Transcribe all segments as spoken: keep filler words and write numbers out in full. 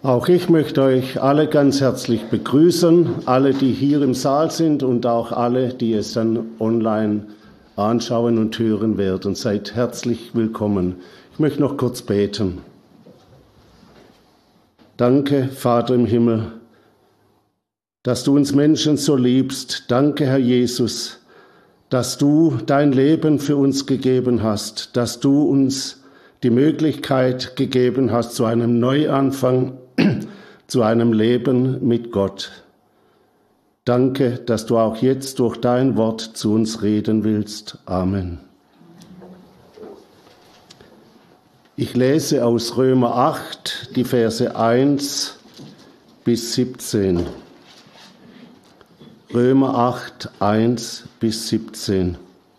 Auch ich möchte euch alle ganz herzlich begrüßen, alle, die hier im Saal sind und auch alle, die es dann online anschauen und hören werden. Seid herzlich willkommen. Ich möchte noch kurz beten. Danke, Vater im Himmel, dass du uns Menschen so liebst. Danke, Herr Jesus, dass du dein Leben für uns gegeben hast, dass du uns die Möglichkeit gegeben hast zu einem Neuanfang, zu einem Leben mit Gott. Danke, dass du auch jetzt durch dein Wort zu uns reden willst. Amen. Ich lese aus Römer acht die Verse eins bis siebzehn. Römer acht, eins bis siebzehn.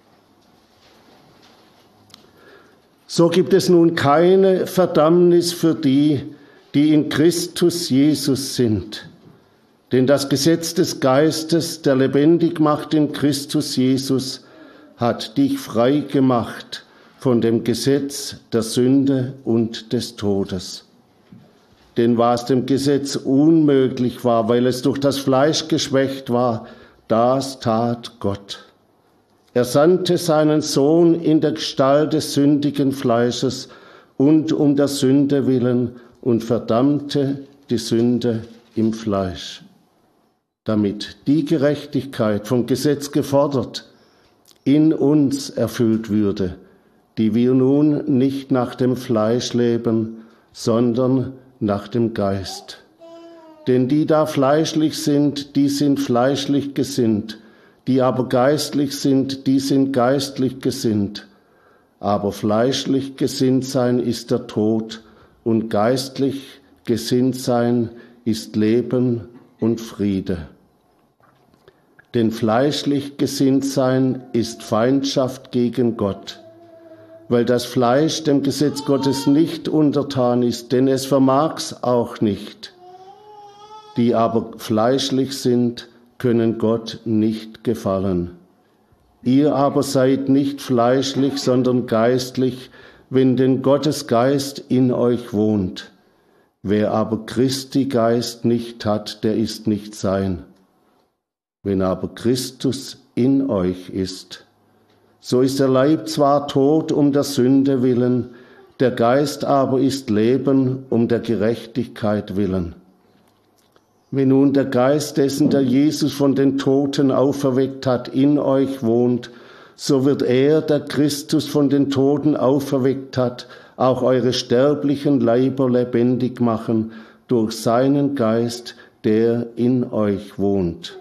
So gibt es nun keine Verdammnis für die, die in Christus Jesus sind. Denn das Gesetz des Geistes, der lebendig macht in Christus Jesus, hat dich frei gemacht von dem Gesetz der Sünde und des Todes. Denn was dem Gesetz unmöglich war, weil es durch das Fleisch geschwächt war, das tat Gott. Er sandte seinen Sohn in der Gestalt des sündigen Fleisches und um der Sünde willen und verdammte die Sünde im Fleisch, damit die Gerechtigkeit vom Gesetz gefordert in uns erfüllt würde, die wir nun nicht nach dem Fleisch leben, sondern nach dem Geist. Denn die da fleischlich sind, die sind fleischlich gesinnt, die aber geistlich sind, die sind geistlich gesinnt. Aber fleischlich gesinnt sein ist der Tod, und geistlich gesinnt sein ist Leben und Friede. Denn fleischlich gesinnt sein ist Feindschaft gegen Gott, weil das Fleisch dem Gesetz Gottes nicht untertan ist, denn es vermag's auch nicht. Die aber fleischlich sind, können Gott nicht gefallen. Ihr aber seid nicht fleischlich, sondern geistlich, wenn denn Gottes Geist in euch wohnt. Wer aber Christi Geist nicht hat, der ist nicht sein. Wenn aber Christus in euch ist, so ist der Leib zwar tot um der Sünde willen, der Geist aber ist Leben um der Gerechtigkeit willen. Wenn nun der Geist dessen, der Jesus von den Toten auferweckt hat, in euch wohnt, so wird er, der Christus von den Toten auferweckt hat, auch eure sterblichen Leiber lebendig machen durch seinen Geist, der in euch wohnt.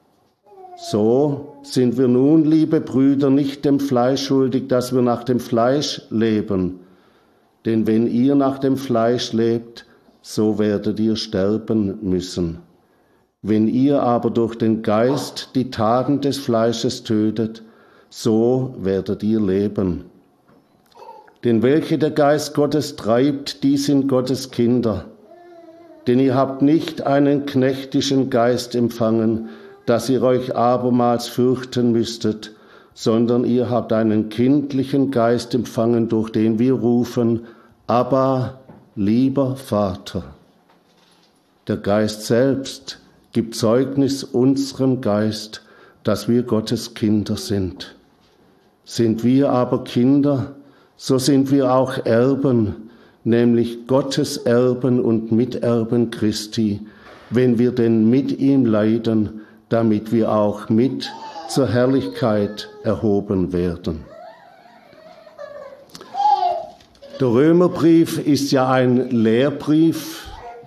So sind wir nun, liebe Brüder, nicht dem Fleisch schuldig, dass wir nach dem Fleisch leben. Denn wenn ihr nach dem Fleisch lebt, so werdet ihr sterben müssen. Wenn ihr aber durch den Geist die Taten des Fleisches tötet, so werdet ihr leben. Denn welche der Geist Gottes treibt, die sind Gottes Kinder. Denn ihr habt nicht einen knechtischen Geist empfangen, dass ihr euch abermals fürchten müsstet, sondern ihr habt einen kindlichen Geist empfangen, durch den wir rufen, Abba, lieber Vater. Der Geist selbst gibt Zeugnis unserem Geist, dass wir Gottes Kinder sind. Sind wir aber Kinder, so sind wir auch Erben, nämlich Gottes Erben und Miterben Christi, wenn wir denn mit ihm leiden, damit wir auch mit zur Herrlichkeit erhoben werden. Der Römerbrief ist ja ein Lehrbrief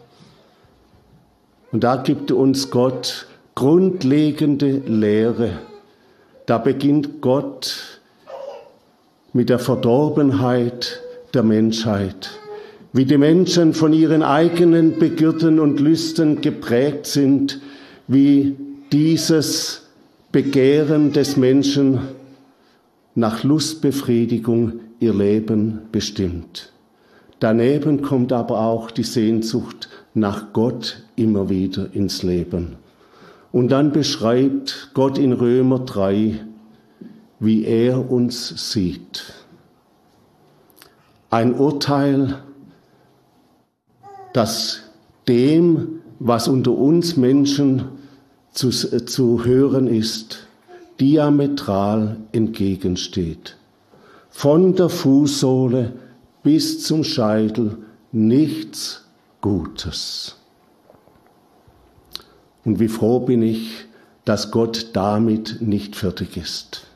und da gibt uns Gott grundlegende Lehre. Da beginnt Gott mit der Verdorbenheit der Menschheit, wie die Menschen von ihren eigenen Begierden und Lüsten geprägt sind, wie dieses Begehren des Menschen nach Lustbefriedigung ihr Leben bestimmt. Daneben kommt aber auch die Sehnsucht nach Gott immer wieder ins Leben. Und dann beschreibt Gott in Römer drei, wie er uns sieht. Ein Urteil, das dem, was unter uns Menschen zu, zu hören ist, diametral entgegensteht. Von der Fußsohle bis zum Scheitel nichts Gutes. Und wie froh bin ich, dass Gott damit nicht fertig ist.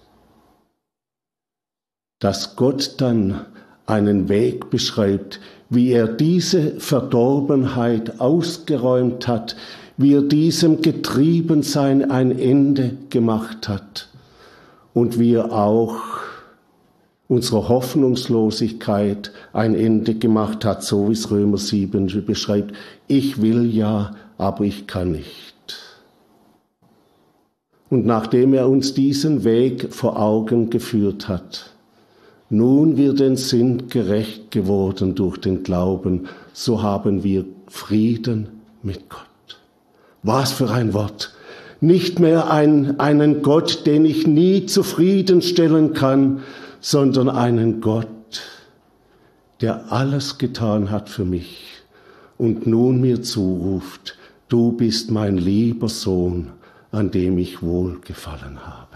Dass Gott dann einen Weg beschreibt, wie er diese Verdorbenheit ausgeräumt hat, wie er diesem Getriebensein ein Ende gemacht hat und wie er auch unserer Hoffnungslosigkeit ein Ende gemacht hat, so wie es Römer sieben beschreibt. Ich will ja, aber ich kann nicht. Und nachdem er uns diesen Weg vor Augen geführt hat, nun wir denn sind gerecht geworden durch den Glauben, so haben wir Frieden mit Gott. Was für ein Wort! Nicht mehr ein, einen Gott, den ich nie zufriedenstellen kann, sondern einen Gott, der alles getan hat für mich und nun mir zuruft, du bist mein lieber Sohn, an dem ich wohlgefallen habe.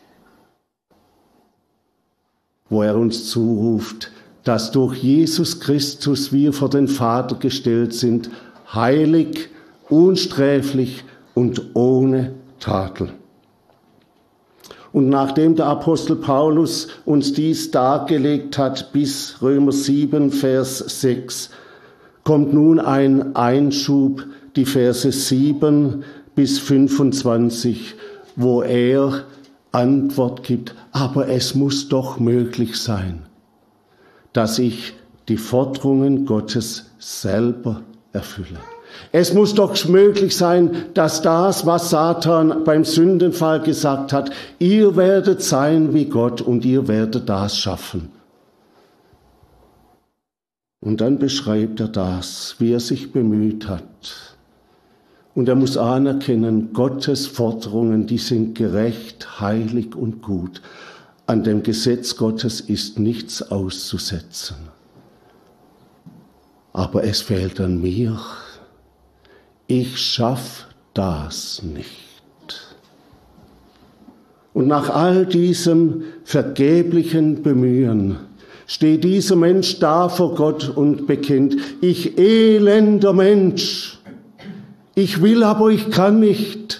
Wo er uns zuruft, dass durch Jesus Christus wir vor den Vater gestellt sind, heilig, unsträflich und ohne Tadel. Und nachdem der Apostel Paulus uns dies dargelegt hat bis Römer sieben, Vers sechs, kommt nun ein Einschub, die Verse sieben bis fünfundzwanzig, wo er Antwort gibt, aber es muss doch möglich sein, dass ich die Forderungen Gottes selber erfülle. Es muss doch möglich sein, dass das, was Satan beim Sündenfall gesagt hat, ihr werdet sein wie Gott und ihr werdet das schaffen. Und dann beschreibt er das, wie er sich bemüht hat. Und er muss anerkennen, Gottes Forderungen, die sind gerecht, heilig und gut. An dem Gesetz Gottes ist nichts auszusetzen. Aber es fehlt an mir. Ich schaff das nicht. Und nach all diesem vergeblichen Bemühen steht dieser Mensch da vor Gott und bekennt, ich elender Mensch, ich will, aber ich kann nicht.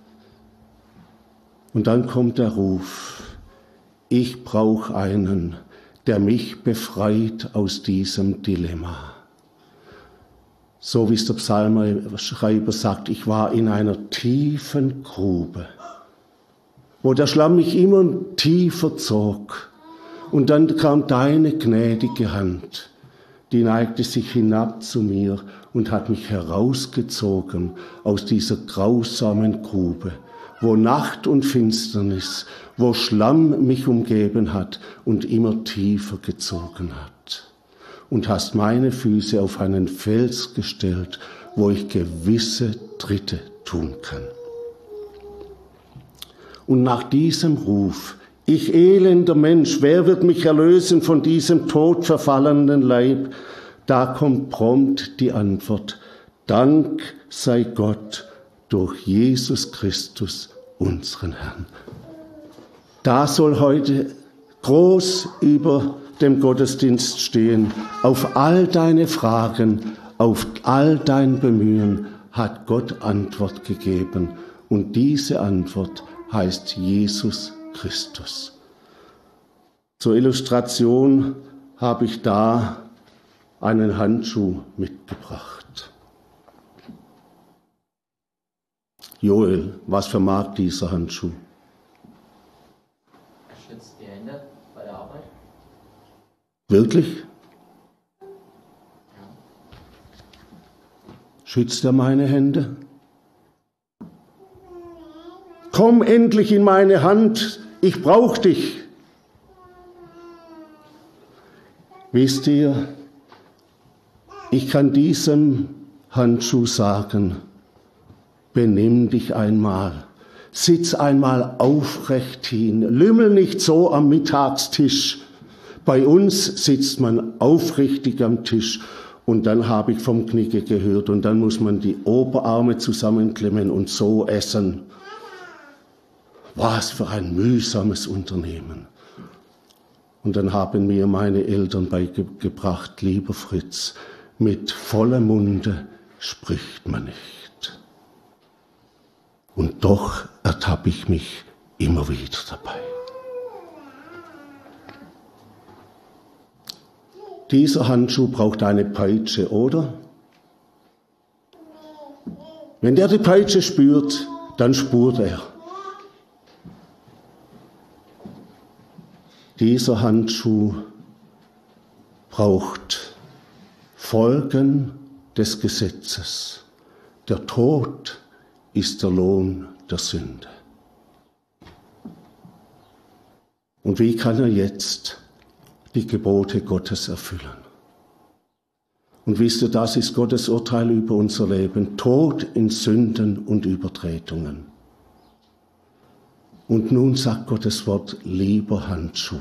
Und dann kommt der Ruf, ich brauche einen, der mich befreit aus diesem Dilemma. So wie es der Psalmschreiber sagt, ich war in einer tiefen Grube, wo der Schlamm mich immer tiefer zog. Und dann kam deine gnädige Hand, die neigte sich hinab zu mir und hat mich herausgezogen aus dieser grausamen Grube, wo Nacht und Finsternis, wo Schlamm mich umgeben hat und immer tiefer gezogen hat. Und hast meine Füße auf einen Fels gestellt, wo ich gewisse Tritte tun kann. Und nach diesem Ruf, ich elender Mensch, wer wird mich erlösen von diesem todverfallenen Leib? Da kommt prompt die Antwort, Dank sei Gott durch Jesus Christus, unseren Herrn. Da soll heute groß über dem Gottesdienst stehen. Auf all deine Fragen, auf all dein Bemühen hat Gott Antwort gegeben. Und diese Antwort heißt Jesus Christus. Zur Illustration habe ich da einen Handschuh mitgebracht. Joel, was vermag dieser Handschuh? Er schützt die Hände bei der Arbeit. Wirklich? Ja. Schützt er meine Hände? Komm endlich in meine Hand, ich brauche dich. Wisst ihr, ich kann diesem Handschuh sagen, benimm dich einmal, sitz einmal aufrecht hin, lümmel nicht so am Mittagstisch. Bei uns sitzt man aufrichtig am Tisch Und dann habe ich vom Knicke gehört und dann muss man die Oberarme zusammenklemmen und so essen. Was für ein mühsames Unternehmen. Und dann haben mir meine Eltern beigebracht, lieber Fritz, mit vollem Munde spricht man nicht. Und doch ertappe ich mich immer wieder dabei. Dieser Handschuh braucht eine Peitsche, oder? Wenn der die Peitsche spürt, dann spurt er. Dieser Handschuh braucht Folgen des Gesetzes. Der Tod ist der Lohn der Sünde. Und wie kann er jetzt die Gebote Gottes erfüllen? Und wisst ihr, das ist Gottes Urteil über unser Leben. Tod in Sünden und Übertretungen. Und nun sagt Gottes Wort, lieber Handschuh,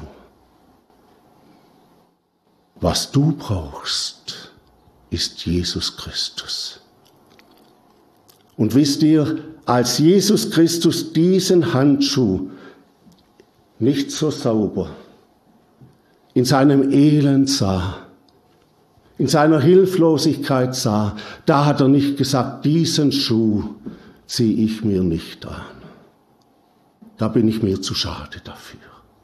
was du brauchst, ist Jesus Christus. Und wisst ihr, als Jesus Christus diesen Handschuh nicht so sauber in seinem Elend sah, in seiner Hilflosigkeit sah, da hat er nicht gesagt, diesen Schuh ziehe ich mir nicht an. Da bin ich mir zu schade dafür.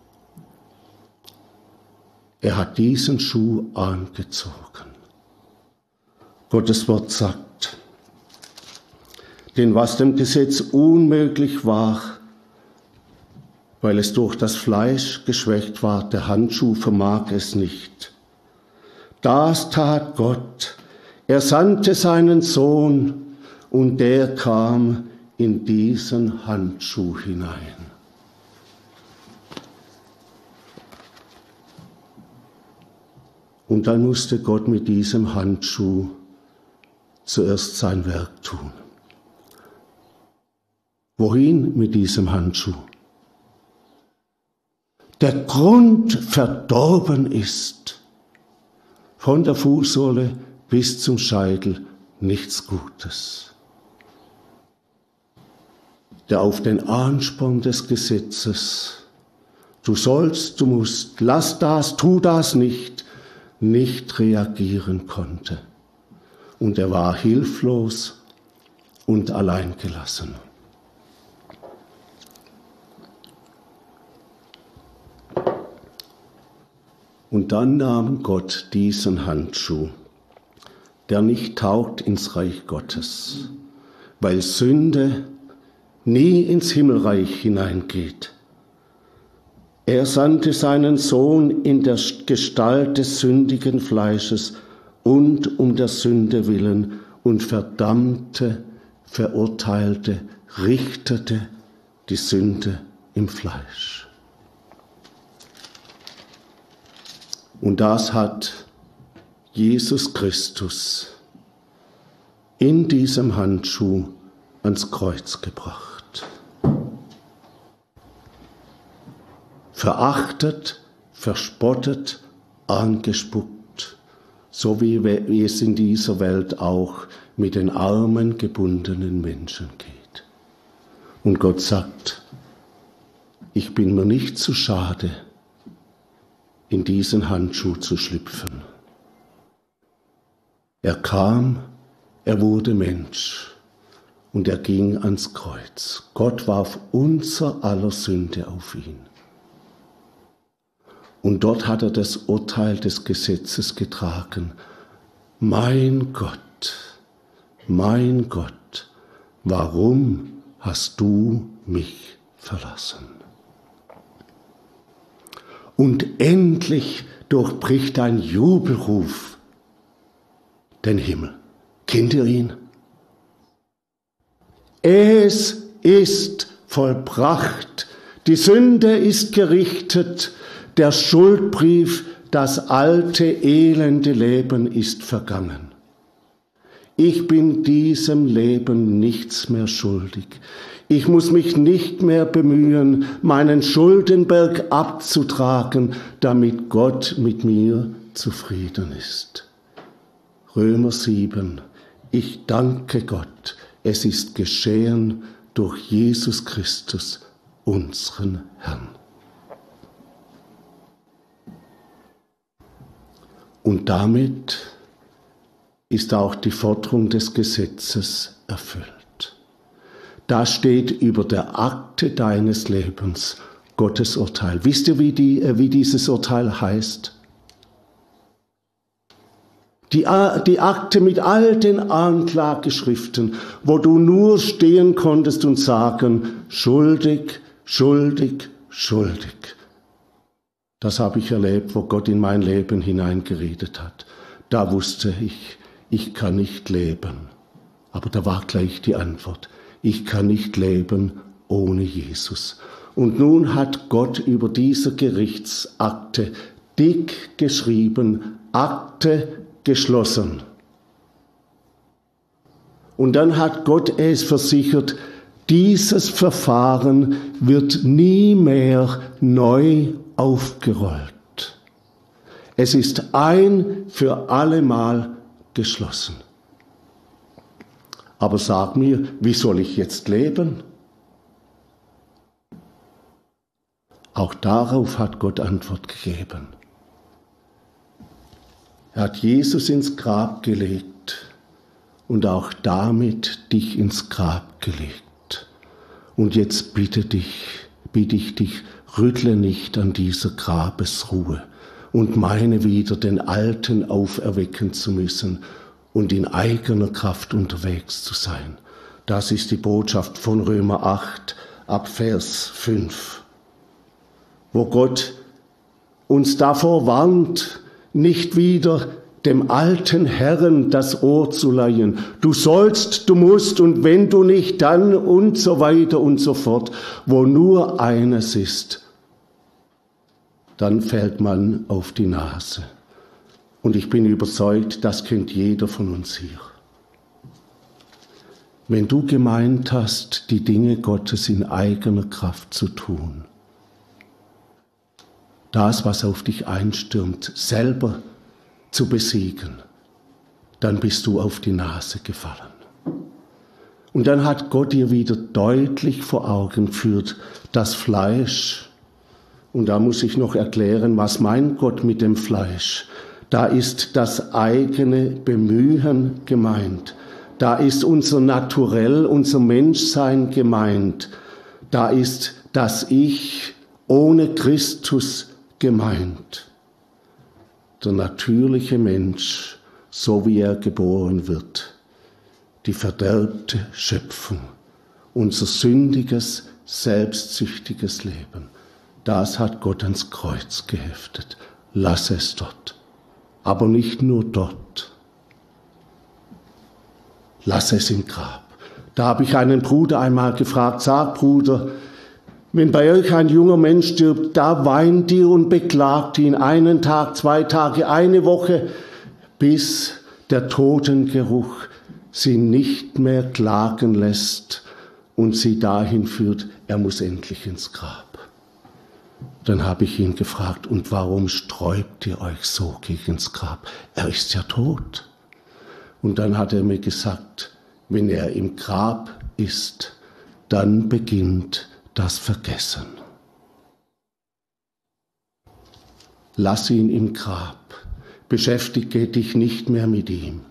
Er hat diesen Schuh angezogen. Gottes Wort sagt, denn was dem Gesetz unmöglich war, weil es durch das Fleisch geschwächt war, der Handschuh vermag es nicht. Das tat Gott. Er sandte seinen Sohn und der kam in diesen Handschuh hinein. Und dann musste Gott mit diesem Handschuh zuerst sein Werk tun. Wohin mit diesem Handschuh? Der Grund verdorben ist, von der Fußsohle bis zum Scheitel nichts Gutes. Der auf den Ansporn des Gesetzes, du sollst, du musst, lass das, tu das nicht, nicht reagieren konnte. Und er war hilflos und alleingelassen. Und dann nahm Gott diesen Handschuh, der nicht taugt ins Reich Gottes, weil Sünde nie ins Himmelreich hineingeht. Er sandte seinen Sohn in der Gestalt des sündigen Fleisches und um der Sünde willen und verdammte, verurteilte, richtete die Sünde im Fleisch. Und das hat Jesus Christus in diesem Handschuh ans Kreuz gebracht. Verachtet, verspottet, angespuckt, so wie es in dieser Welt auch mit den armen, gebundenen Menschen geht. Und Gott sagt, ich bin mir nicht zu schade, in diesen Handschuh zu schlüpfen. Er kam, er wurde Mensch und er ging ans Kreuz. Gott warf unser aller Sünde auf ihn. Und dort hat er das Urteil des Gesetzes getragen. Mein Gott, mein Gott, warum hast du mich verlassen? Und endlich durchbricht ein Jubelruf den Himmel. Kennt ihr ihn? Es ist vollbracht. Die Sünde ist gerichtet. Der Schuldbrief, das alte, elende Leben ist vergangen. Ich bin diesem Leben nichts mehr schuldig. Ich muss mich nicht mehr bemühen, meinen Schuldenberg abzutragen, damit Gott mit mir zufrieden ist. Römer sieben. Ich danke Gott, es ist geschehen durch Jesus Christus, unseren Herrn. Und damit ist auch die Forderung des Gesetzes erfüllt. Da steht über der Akte deines Lebens Gottes Urteil. Wisst ihr, wie, die, wie dieses Urteil heißt? Die, die Akte mit all den Anklageschriften, wo du nur stehen konntest und sagen, schuldig, schuldig, schuldig. Das habe ich erlebt, wo Gott in mein Leben hineingeredet hat. Da wusste ich, ich kann nicht leben. Aber da war gleich die Antwort. Ich kann nicht leben ohne Jesus. Und nun hat Gott über diese Gerichtsakte dick geschrieben, Akte geschlossen. Und dann hat Gott es versichert, dieses Verfahren wird nie mehr neu aufgerollt. Es ist ein für allemal geschlossen. Aber sag mir, wie soll ich jetzt leben? Auch darauf hat Gott Antwort gegeben. Er hat Jesus ins Grab gelegt und auch damit dich ins Grab gelegt. Und jetzt bitte dich, bitte ich dich, rüttle nicht an dieser Grabesruhe und meine wieder, den Alten auferwecken zu müssen und in eigener Kraft unterwegs zu sein. Das ist die Botschaft von Römer acht ab Vers fünf, wo Gott uns davor warnt, nicht wieder dem alten Herrn das Ohr zu leihen. Du sollst, du musst und wenn du nicht, dann und so weiter und so fort. Wo nur eines ist, dann fällt man auf die Nase. Und ich bin überzeugt, das kennt jeder von uns hier. Wenn du gemeint hast, die Dinge Gottes in eigener Kraft zu tun, das, was auf dich einstürmt, selber zu besiegen, dann bist du auf die Nase gefallen. Und dann hat Gott dir wieder deutlich vor Augen geführt, das Fleisch, und da muss ich noch erklären, was meint Gott mit dem Fleisch? Da ist das eigene Bemühen gemeint. Da ist unser Naturell, unser Menschsein gemeint. Da ist das Ich ohne Christus gemeint. Der natürliche Mensch, so wie er geboren wird, die verderbte Schöpfung, unser sündiges, selbstsüchtiges Leben, das hat Gott ans Kreuz geheftet. Lass es dort. Aber nicht nur dort. Lass es im Grab. Da habe ich einen Bruder einmal gefragt, sag Bruder, wenn bei euch ein junger Mensch stirbt, da weint ihr und beklagt ihn einen Tag, zwei Tage, eine Woche, bis der Totengeruch sie nicht mehr klagen lässt und sie dahin führt, er muss endlich ins Grab. Dann habe ich ihn gefragt, und warum sträubt ihr euch so gegen das Grab? Er ist ja tot. Und dann hat er mir gesagt, wenn er im Grab ist, dann beginnt das Vergessen. Lass ihn im Grab, beschäftige dich nicht mehr mit ihm.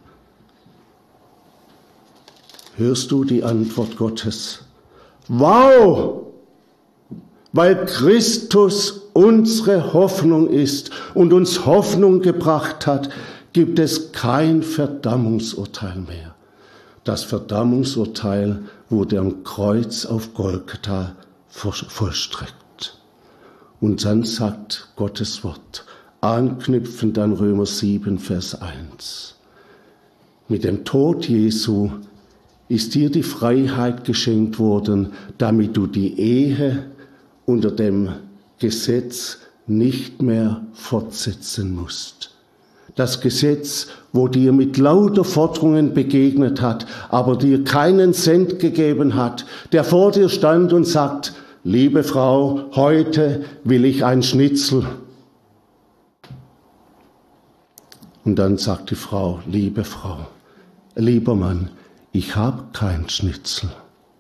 Hörst du die Antwort Gottes? Wow! Weil Christus unsere Hoffnung ist und uns Hoffnung gebracht hat, gibt es kein Verdammungsurteil mehr. Das Verdammungsurteil wurde am Kreuz auf Golgatha vollstreckt. Und dann sagt Gottes Wort, anknüpfend an Römer sieben, Vers eins. Mit dem Tod Jesu ist dir die Freiheit geschenkt worden, damit du die Ehe unter dem Gesetz nicht mehr fortsetzen musst. Das Gesetz, wo dir mit lauter Forderungen begegnet hat, aber dir keinen Cent gegeben hat, der vor dir stand und sagt, liebe Frau, heute will ich ein Schnitzel. Und dann sagt die Frau, liebe Frau, lieber Mann, ich habe kein Schnitzel.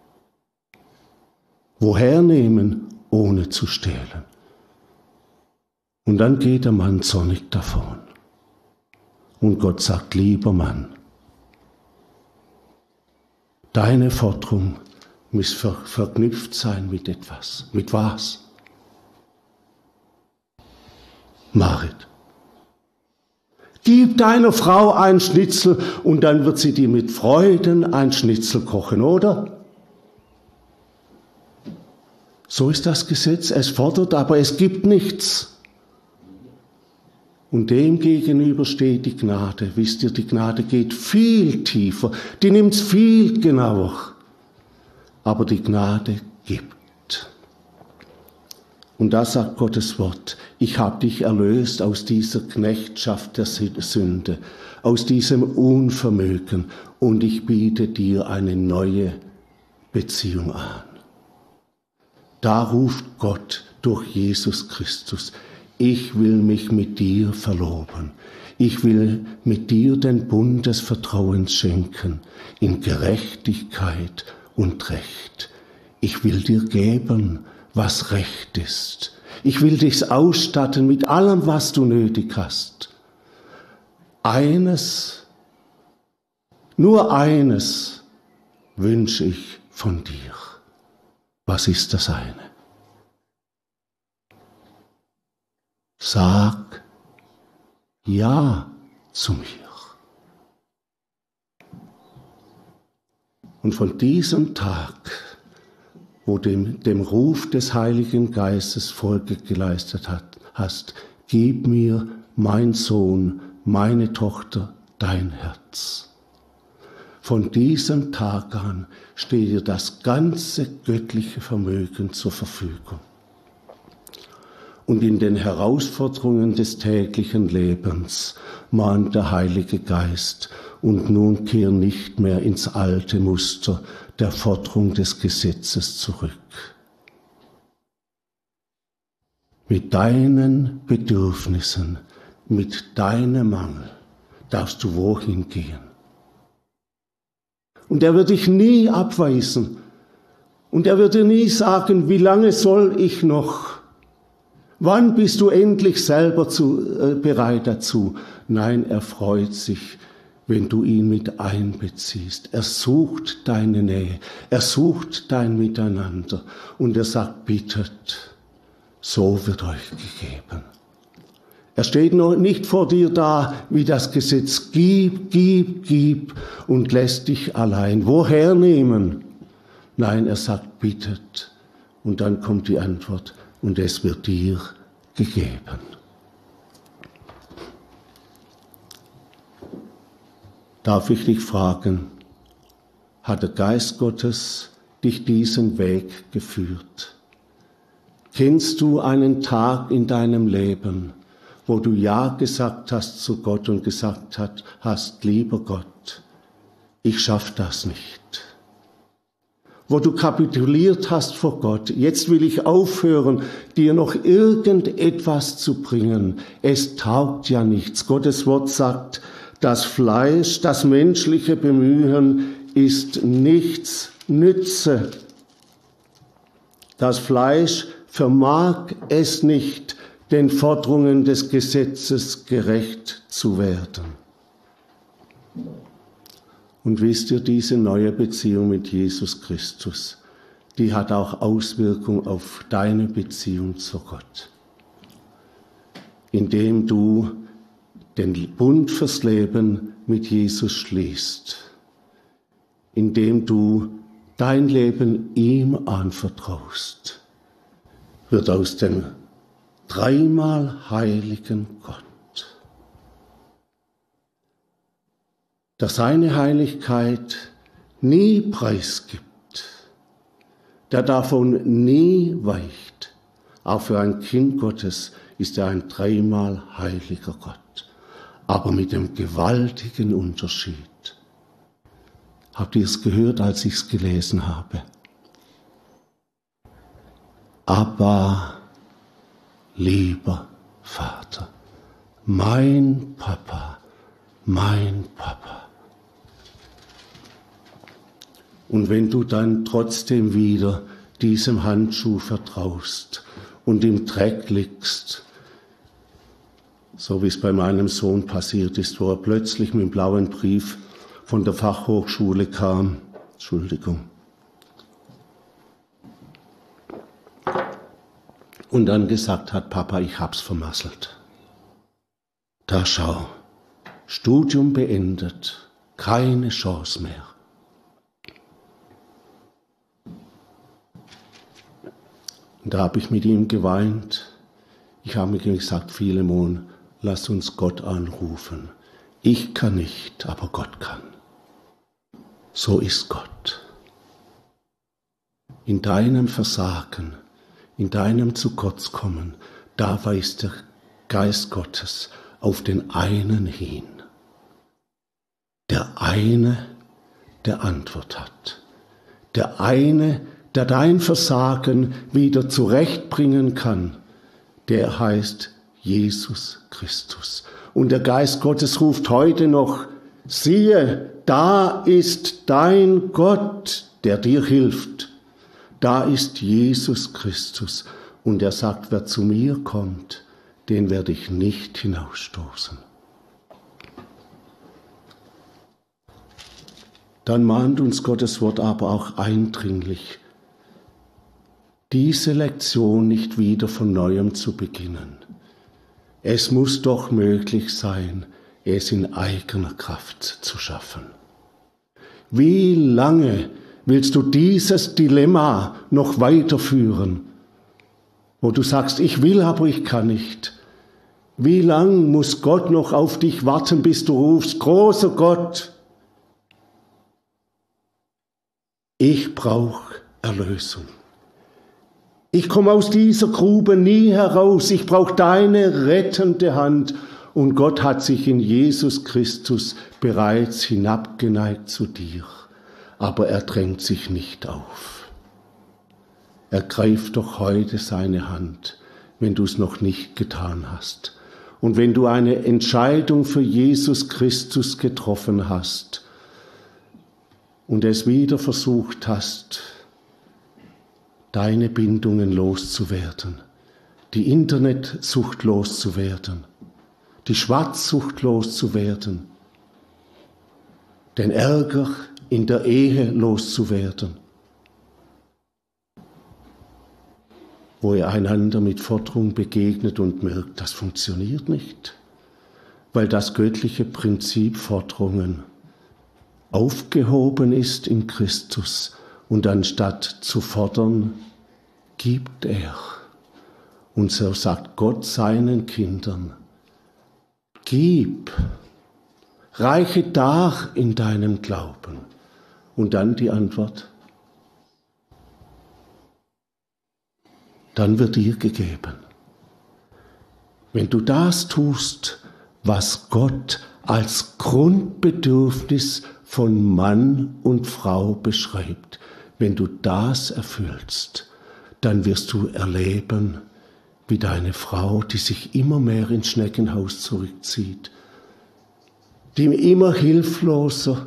Woher nehmen, ohne zu stehlen? Und dann geht der Mann zornig davon. Und Gott sagt, lieber Mann, deine Forderung muss ver- verknüpft sein mit etwas. Mit was? Marit. Gib deiner Frau ein Schnitzel und dann wird sie dir mit Freuden ein Schnitzel kochen, oder? So ist das Gesetz. Es fordert, aber es gibt nichts. Und dem gegenüber steht die Gnade. Wisst ihr, die Gnade geht viel tiefer. Die nimmt es viel genauer. Aber die Gnade gibt. Und da sagt Gottes Wort, ich habe dich erlöst aus dieser Knechtschaft der Sünde, aus diesem Unvermögen, und ich biete dir eine neue Beziehung an. Da ruft Gott durch Jesus Christus, ich will mich mit dir verloben. Ich will mit dir den Bund des Vertrauens schenken, in Gerechtigkeit und Recht. Ich will dir geben, was recht ist. Ich will dich ausstatten mit allem, was du nötig hast. Eines, nur eines wünsche ich von dir. Was ist das eine? Sag Ja zu mir. Und von diesem Tag, wo dem, dem Ruf des Heiligen Geistes Folge geleistet hat, hast, gib mir, mein Sohn, meine Tochter, dein Herz. Von diesem Tag an steht dir das ganze göttliche Vermögen zur Verfügung. Und in den Herausforderungen des täglichen Lebens mahnt der Heilige Geist, und nun kehr nicht mehr ins alte Muster der Forderung des Gesetzes zurück. Mit deinen Bedürfnissen, mit deinem Mangel darfst du wohin gehen. Und er wird dich nie abweisen. Und er wird dir nie sagen, wie lange soll ich noch? Wann bist du endlich selber zu, äh, bereit dazu? Nein, er freut sich, wenn du ihn mit einbeziehst. Er sucht deine Nähe, er sucht dein Miteinander und er sagt, bittet, so wird euch gegeben. Er steht noch nicht vor dir da, wie das Gesetz, gib, gib, gib und lässt dich allein. Woher nehmen? Nein, er sagt, bittet. Und dann kommt die Antwort, und es wird dir gegeben. Darf ich dich fragen, hat der Geist Gottes dich diesen Weg geführt? Kennst du einen Tag in deinem Leben, wo du Ja gesagt hast zu Gott und gesagt hast, lieber Gott, ich schaff das nicht? Wo du kapituliert hast vor Gott, jetzt will ich aufhören, dir noch irgendetwas zu bringen. Es taugt ja nichts. Gottes Wort sagt, das Fleisch, das menschliche Bemühen ist nichts Nütze. Das Fleisch vermag es nicht, den Forderungen des Gesetzes gerecht zu werden. Und wisst ihr, diese neue Beziehung mit Jesus Christus, die hat auch Auswirkung auf deine Beziehung zu Gott. Indem du den Bund fürs Leben mit Jesus schließt, indem du dein Leben ihm anvertraust, wird aus dem dreimal heiligen Gott, der seine Heiligkeit nie preisgibt, der davon nie weicht, auch für ein Kind Gottes ist er ein dreimal heiliger Gott. Aber mit dem gewaltigen Unterschied. Habt ihr es gehört, als ich es gelesen habe? Abba, lieber Vater, mein Papa, mein Papa. Und wenn du dann trotzdem wieder diesem Handschuh vertraust und im Dreck liegst, so wie es bei meinem Sohn passiert ist, wo er plötzlich mit dem blauen Brief von der Fachhochschule kam, Entschuldigung, und dann gesagt hat, Papa, ich hab's vermasselt. Da schau, Studium beendet, keine Chance mehr. Und da habe ich mit ihm geweint. Ich habe mir gesagt, Philemon, lass uns Gott anrufen. Ich kann nicht, aber Gott kann. So ist Gott. In deinem Versagen, in deinem Zu-kurz-Kommen, da weist der Geist Gottes auf den einen hin. Der eine, der Antwort hat. Der eine, der dein Versagen wieder zurechtbringen kann, der heißt Jesus Christus. Und der Geist Gottes ruft heute noch, siehe, da ist dein Gott, der dir hilft. Da ist Jesus Christus. Und er sagt, wer zu mir kommt, den werde ich nicht hinausstoßen. Dann mahnt uns Gottes Wort aber auch eindringlich, diese Lektion nicht wieder von Neuem zu beginnen. Es muss doch möglich sein, es in eigener Kraft zu schaffen. Wie lange willst du dieses Dilemma noch weiterführen, wo du sagst, ich will, aber ich kann nicht? Wie lang muss Gott noch auf dich warten, bis du rufst, großer Gott, ich brauche Erlösung. Ich komme aus dieser Grube nie heraus. Ich brauche deine rettende Hand. Und Gott hat sich in Jesus Christus bereits hinabgeneigt zu dir. Aber er drängt sich nicht auf. Ergreif doch heute seine Hand, wenn du es noch nicht getan hast. Und wenn du eine Entscheidung für Jesus Christus getroffen hast und es wieder versucht hast, deine Bindungen loszuwerden, die Internetsucht loszuwerden, die Schwarzsucht loszuwerden, den Ärger in der Ehe loszuwerden, wo ihr einander mit Forderung begegnet und merkt, das funktioniert nicht, weil das göttliche Prinzip Forderungen aufgehoben ist in Christus. Und anstatt zu fordern, gibt er. Und so sagt Gott seinen Kindern, gib, reiche dar in deinem Glauben. Und dann die Antwort, dann wird dir gegeben. Wenn du das tust, was Gott als Grundbedürfnis von Mann und Frau beschreibt, wenn du das erfüllst, dann wirst du erleben, wie deine Frau, die sich immer mehr ins Schneckenhaus zurückzieht, die immer hilfloser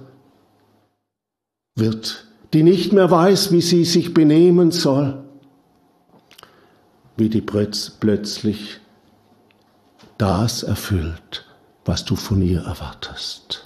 wird, die nicht mehr weiß, wie sie sich benehmen soll, wie die plötzlich das erfüllt, was du von ihr erwartest.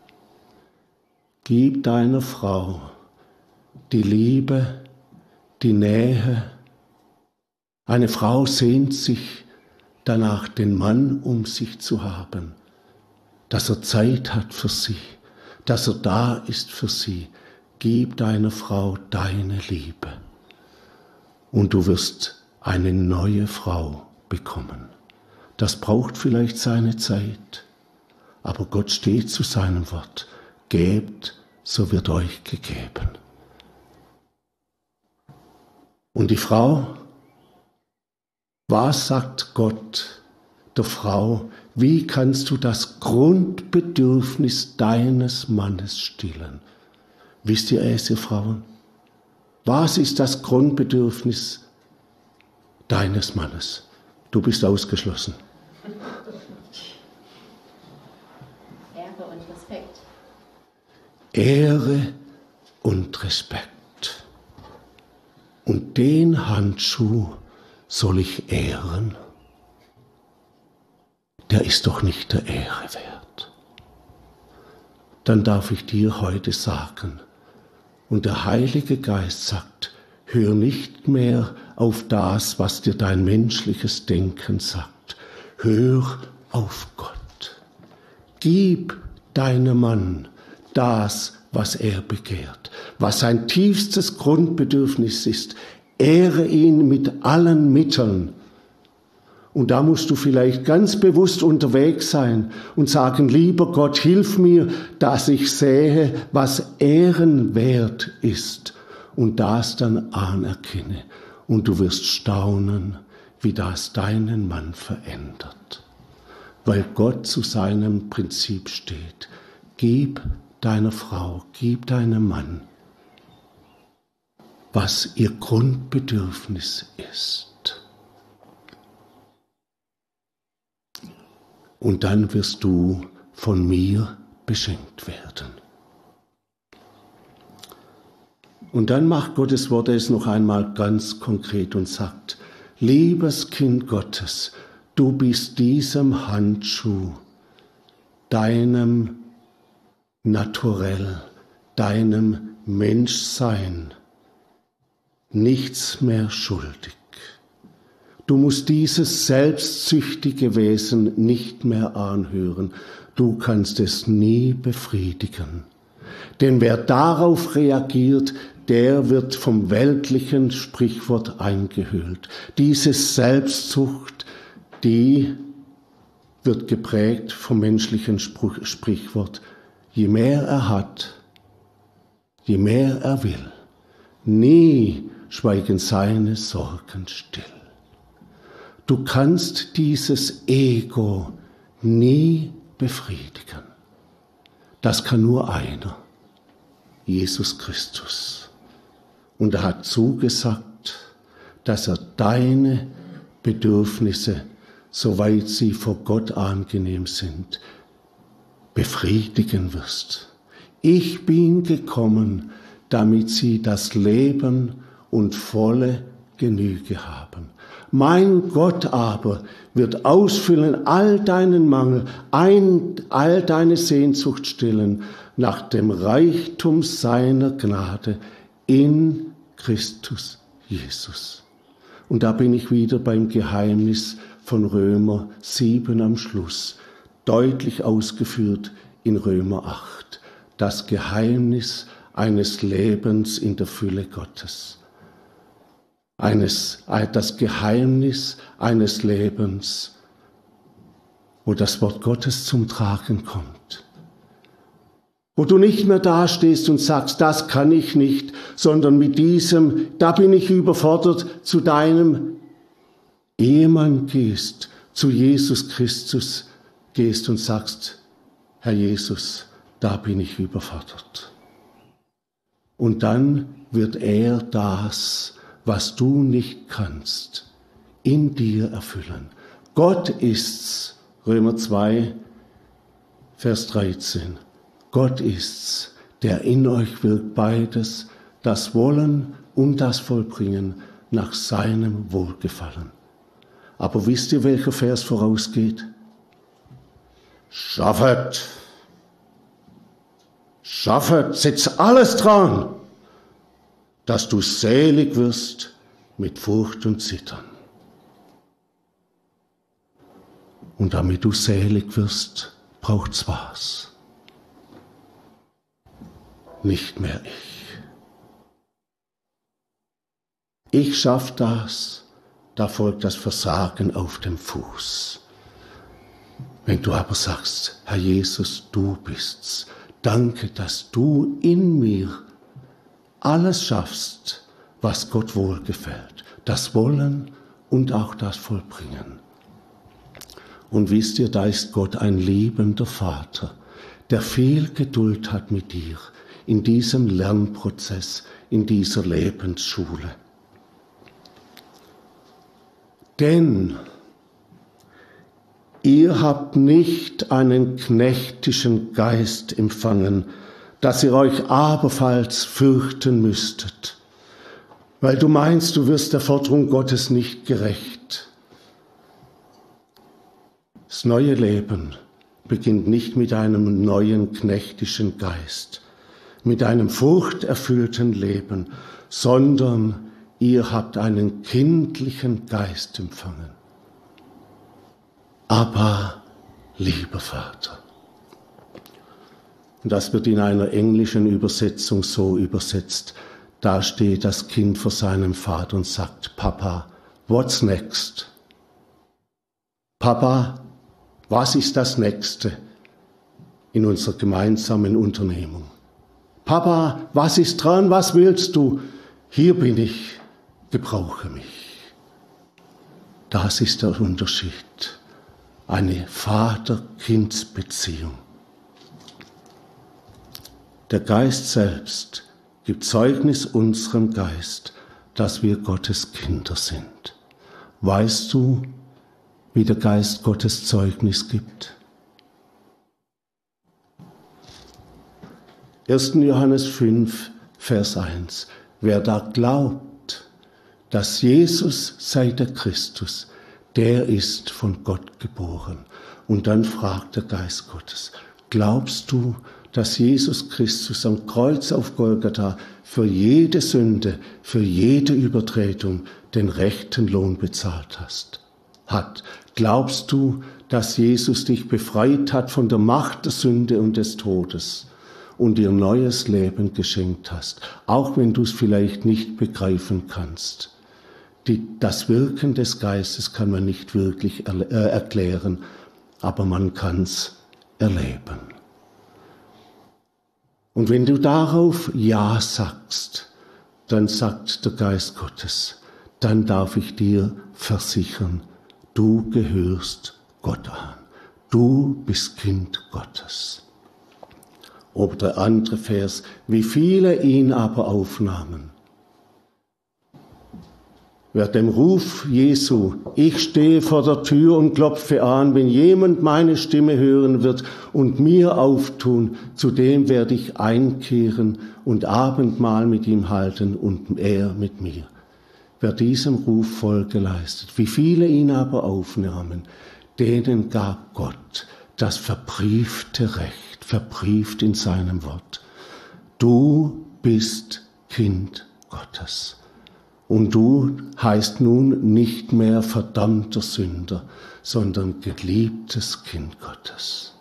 Gib deiner Frau die Liebe, die Nähe. Eine Frau sehnt sich danach, den Mann um sich zu haben, dass er Zeit hat für sie, dass er da ist für sie. Gib deiner Frau deine Liebe und du wirst eine neue Frau bekommen. Das braucht vielleicht seine Zeit, aber Gott steht zu seinem Wort. Gebt, so wird euch gegeben. Und die Frau, was sagt Gott der Frau? Wie kannst du das Grundbedürfnis deines Mannes stillen? Wisst ihr es, ihr Frauen? Was ist das Grundbedürfnis deines Mannes? Du bist ausgeschlossen. Er Ehre und Respekt. Ehre und Respekt. Und den Handschuh soll ich ehren? Der ist doch nicht der Ehre wert. Dann darf ich dir heute sagen, und der Heilige Geist sagt, hör nicht mehr auf das, was dir dein menschliches Denken sagt. Hör auf Gott. Gib deinem Mann das, was er begehrt, was sein tiefstes Grundbedürfnis ist. Ehre ihn mit allen Mitteln. Und da musst du vielleicht ganz bewusst unterwegs sein und sagen, lieber Gott, hilf mir, dass ich sehe, was ehrenwert ist und das dann anerkenne. Und du wirst staunen, wie das deinen Mann verändert. Weil Gott zu seinem Prinzip steht. Gib deiner Frau, gib deinem Mann, was ihr Grundbedürfnis ist. Und dann wirst du von mir beschenkt werden. Und dann macht Gottes Wort es noch einmal ganz konkret und sagt, liebes Kind Gottes, du bist diesem Handschuh, deinem Naturell, deinem Menschsein nichts mehr schuldig. Du musst dieses selbstsüchtige Wesen nicht mehr anhören. Du kannst es nie befriedigen. Denn wer darauf reagiert, der wird vom weltlichen Sprichwort eingehüllt. Diese Selbstsucht, die wird geprägt vom menschlichen Sprichwort. Je mehr er hat, je mehr er will, nie schweigen seine Sorgen still. Du kannst dieses Ego nie befriedigen. Das kann nur einer, Jesus Christus. Und er hat zugesagt, dass er deine Bedürfnisse, soweit sie vor Gott angenehm sind, befriedigen wirst. Ich bin gekommen, damit sie das Leben und volle Genüge haben. Mein Gott aber wird ausfüllen all deinen Mangel, ein, all deine Sehnsucht stillen nach dem Reichtum seiner Gnade in Christus Jesus. Und da bin ich wieder beim Geheimnis von Römer sieben am Schluss, deutlich ausgeführt in Römer acht. Das Geheimnis eines Lebens in der Fülle Gottes. Eines, das Geheimnis eines Lebens, wo das Wort Gottes zum Tragen kommt. Wo du nicht mehr dastehst und sagst, das kann ich nicht, sondern mit diesem, da bin ich überfordert, zu deinem Ehemann gehst, zu Jesus Christus gehst und sagst, Herr Jesus, da bin ich überfordert. Und dann wird er das, was du nicht kannst, in dir erfüllen. Gott ist's, Römer zwei, Vers dreizehn. Gott ist's, der in euch wirkt beides, das Wollen und das Vollbringen nach seinem Wohlgefallen. Aber wisst ihr, welcher Vers vorausgeht? Schaffet! Schaffet, setz alles dran, dass du selig wirst mit Furcht und Zittern. Und damit du selig wirst, braucht's was. Nicht mehr ich. Ich schaff das, da folgt das Versagen auf dem Fuß. Wenn du aber sagst, Herr Jesus, du bist's, danke, dass du in mir alles schaffst, was Gott wohlgefällt, das Wollen und auch das Vollbringen. Und wisst ihr, da ist Gott ein liebender Vater, der viel Geduld hat mit dir in diesem Lernprozess, in dieser Lebensschule. Denn ihr habt nicht einen knechtischen Geist empfangen, dass ihr euch aberfalls fürchten müsstet, weil du meinst, du wirst der Forderung Gottes nicht gerecht. Das neue Leben beginnt nicht mit einem neuen knechtischen Geist, mit einem furchterfüllten Leben, sondern ihr habt einen kindlichen Geist empfangen. Aber, lieber Vater. Und das wird in einer englischen Übersetzung so übersetzt. Da steht das Kind vor seinem Vater und sagt, Papa, what's next? Papa, was ist das Nächste in unserer gemeinsamen Unternehmung? Papa, was ist dran? Was willst du? Hier bin ich, gebrauche mich. Das ist der Unterschied. Eine Vater-Kind-Beziehung. Der Geist selbst gibt Zeugnis unserem Geist, dass wir Gottes Kinder sind. Weißt du, wie der Geist Gottes Zeugnis gibt? erster Johannes fünf, Vers eins. Wer da glaubt, dass Jesus sei der Christus, der ist von Gott geboren. Und dann fragt der Geist Gottes, glaubst du, dass Jesus Christus am Kreuz auf Golgatha für jede Sünde, für jede Übertretung den rechten Lohn bezahlt hast, hat? Glaubst du, dass Jesus dich befreit hat von der Macht der Sünde und des Todes und dir neues Leben geschenkt hast, auch wenn du es vielleicht nicht begreifen kannst? Die, das Wirken des Geistes kann man nicht wirklich er, äh, erklären, aber man kann es erleben. Und wenn du darauf Ja sagst, dann sagt der Geist Gottes, dann darf ich dir versichern, du gehörst Gott an. Du bist Kind Gottes. Oder der andere Vers, wie viele ihn aber aufnahmen. Wer dem Ruf Jesu, ich stehe vor der Tür und klopfe an, wenn jemand meine Stimme hören wird und mir auftun, zu dem werde ich einkehren und Abendmahl mit ihm halten und er mit mir. Wer diesem Ruf Folge leistet, wie viele ihn aber aufnahmen, denen gab Gott das verbriefte Recht, verbrieft in seinem Wort. Du bist Kind Gottes. Und du heißt nun nicht mehr verdammter Sünder, sondern geliebtes Kind Gottes.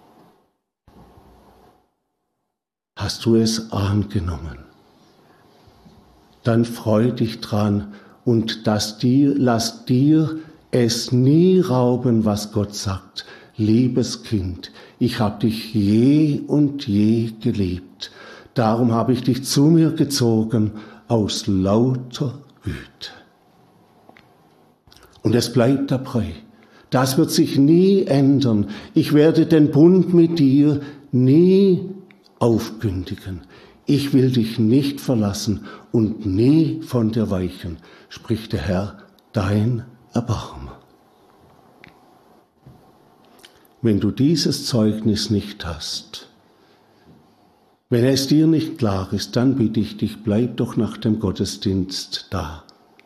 Hast du es angenommen? Dann freu dich dran und das dir, lass dir es nie rauben, was Gott sagt. Liebes Kind, ich habe dich je und je geliebt. Darum habe ich dich zu mir gezogen, aus lauter Güte. Und es bleibt dabei. Das wird sich nie ändern. Ich werde den Bund mit dir nie aufkündigen. Ich will dich nicht verlassen und nie von dir weichen, spricht der Herr, dein Erbarmer. Wenn du dieses Zeugnis nicht hast, wenn es dir nicht klar ist, dann bitte ich dich, bleib doch nach dem Gottesdienst da.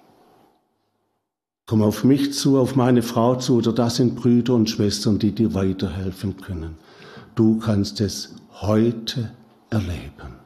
Komm auf mich zu, auf meine Frau zu, oder das sind Brüder und Schwestern, die dir weiterhelfen können. Du kannst es heute erleben.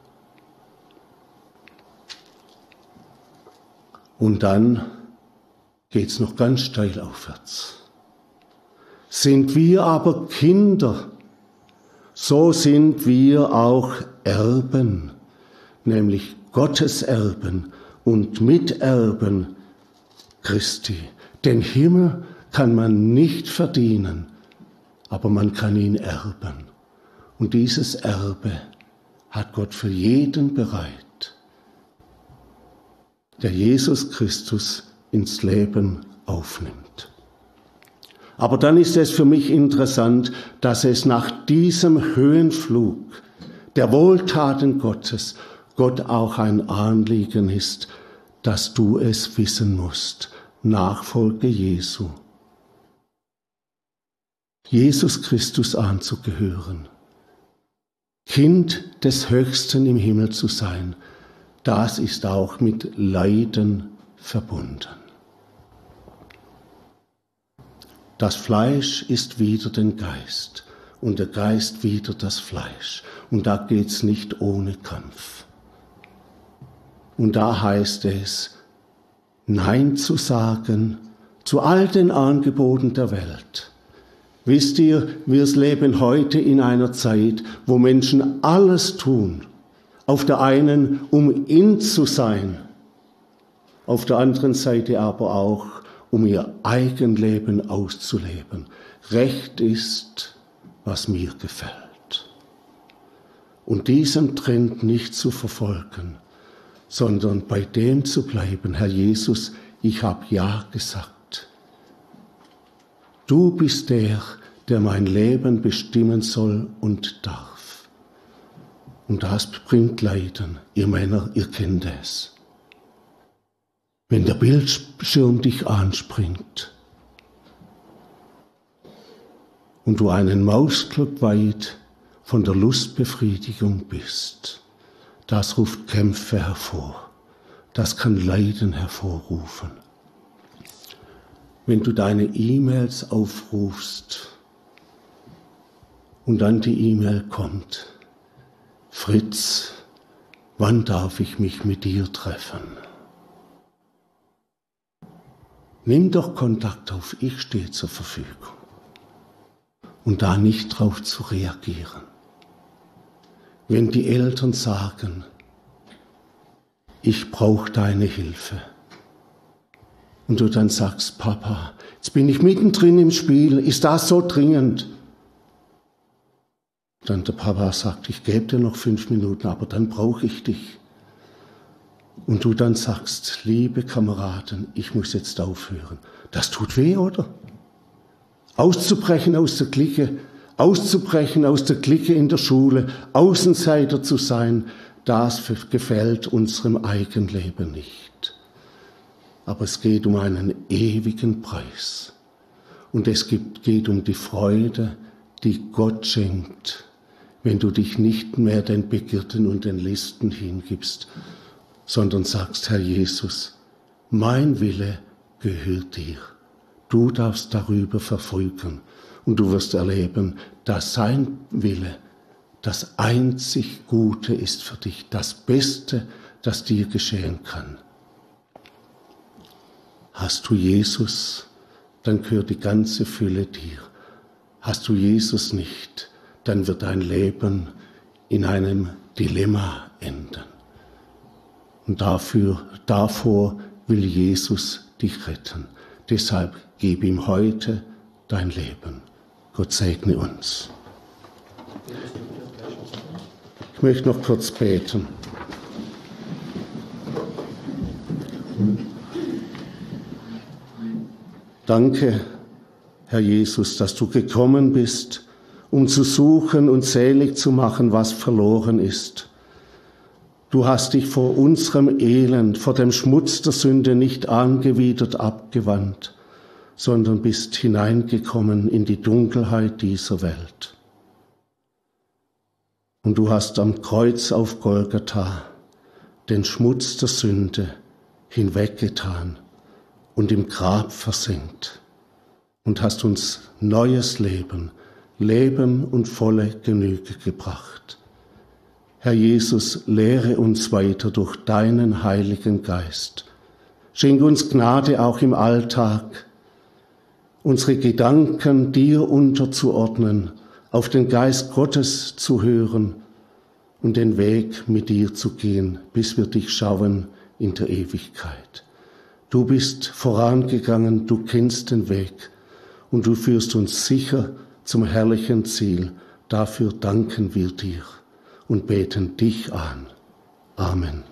Und dann geht's noch ganz steil aufwärts. Sind wir aber Kinder, so sind wir auch Erben, nämlich Gottes Erben und Miterben Christi. Den Himmel kann man nicht verdienen, aber man kann ihn erben. Und dieses Erbe hat Gott für jeden bereit, der Jesus Christus ins Leben aufnimmt. Aber dann ist es für mich interessant, dass es nach diesem Höhenflug der Wohltaten Gottes Gott auch ein Anliegen ist, dass du es wissen musst. Nachfolge Jesu Jesus Christus anzugehören, Kind des Höchsten im Himmel zu sein, das ist auch mit Leiden verbunden. Das Fleisch ist wider den Geist und der Geist wider das Fleisch. Und da geht's nicht ohne Kampf. Und da heißt es, Nein zu sagen zu all den Angeboten der Welt. Wisst ihr, wir leben heute in einer Zeit, wo Menschen alles tun. Auf der einen, um in zu sein, auf der anderen Seite aber auch, um ihr Eigenleben auszuleben. Recht ist, was mir gefällt. Und diesen Trend nicht zu verfolgen, sondern bei dem zu bleiben, Herr Jesus, ich habe Ja gesagt. Du bist der, der mein Leben bestimmen soll und darf. Und das bringt Leiden. Ihr Männer, ihr kennt es. Wenn der Bildschirm dich anspringt und du einen Mausklub weit von der Lustbefriedigung bist, das ruft Kämpfe hervor. Das kann Leiden hervorrufen. Wenn du deine E-Mails aufrufst und dann die E-Mail kommt, Fritz, wann darf ich mich mit dir treffen? Nimm doch Kontakt auf, ich stehe zur Verfügung. Und da nicht drauf zu reagieren. Wenn die Eltern sagen, ich brauche deine Hilfe. Und du dann sagst, Papa, jetzt bin ich mittendrin im Spiel, ist das so dringend? Dann der Papa sagt, ich gebe dir noch fünf Minuten, aber dann brauche ich dich. Und du dann sagst, liebe Kameraden, ich muss jetzt aufhören. Das tut weh, oder? Auszubrechen aus der Clique, auszubrechen aus der Clique in der Schule, Außenseiter zu sein, das gefällt unserem Eigenleben nicht. Aber es geht um einen ewigen Preis. Und es geht um die Freude, die Gott schenkt, wenn du dich nicht mehr den Begierden und den Listen hingibst, sondern sagst, Herr Jesus, mein Wille gehört dir. Du darfst darüber verfügen und du wirst erleben, dass sein Wille das einzig Gute ist für dich, das Beste, das dir geschehen kann. Hast du Jesus, dann gehört die ganze Fülle dir. Hast du Jesus nicht, dann wird dein Leben in einem Dilemma enden. Und dafür, davor will Jesus dich retten. Deshalb gib ihm heute dein Leben. Gott segne uns. Ich möchte noch kurz beten. Danke, Herr Jesus, dass du gekommen bist, um zu suchen und selig zu machen, was verloren ist. Du hast dich vor unserem Elend, vor dem Schmutz der Sünde nicht angewidert abgewandt, sondern bist hineingekommen in die Dunkelheit dieser Welt. Und du hast am Kreuz auf Golgatha den Schmutz der Sünde hinweggetan und im Grab versenkt und hast uns neues Leben, Leben und volle Genüge gebracht. Herr Jesus, lehre uns weiter durch deinen Heiligen Geist. Schenk uns Gnade auch im Alltag, unsere Gedanken dir unterzuordnen, auf den Geist Gottes zu hören und den Weg mit dir zu gehen, bis wir dich schauen in der Ewigkeit. Du bist vorangegangen, du kennst den Weg und du führst uns sicher zum herrlichen Ziel. Dafür danken wir dir und beten dich an. Amen.